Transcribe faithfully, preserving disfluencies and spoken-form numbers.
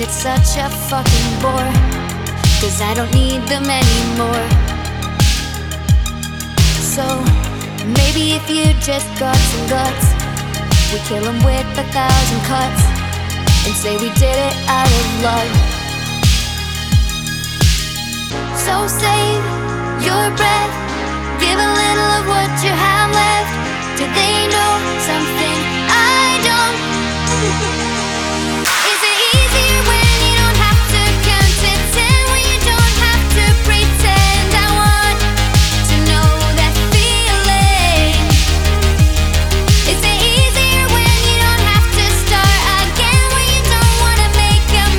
it's such a fucking bore, 'cause I don't need them anymore. So maybe if you just got some guts, we kill them with a thousand cuts and say we did it out of love. So save your breath, give a little of what you have left. Do they know something